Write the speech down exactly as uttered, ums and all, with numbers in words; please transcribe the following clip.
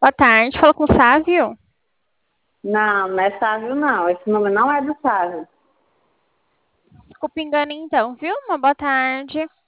Boa tarde, fala com o Sávio. Não, não é Sávio, não. Esse nome não é do Sávio. Desculpa engano então, viu? Uma boa tarde.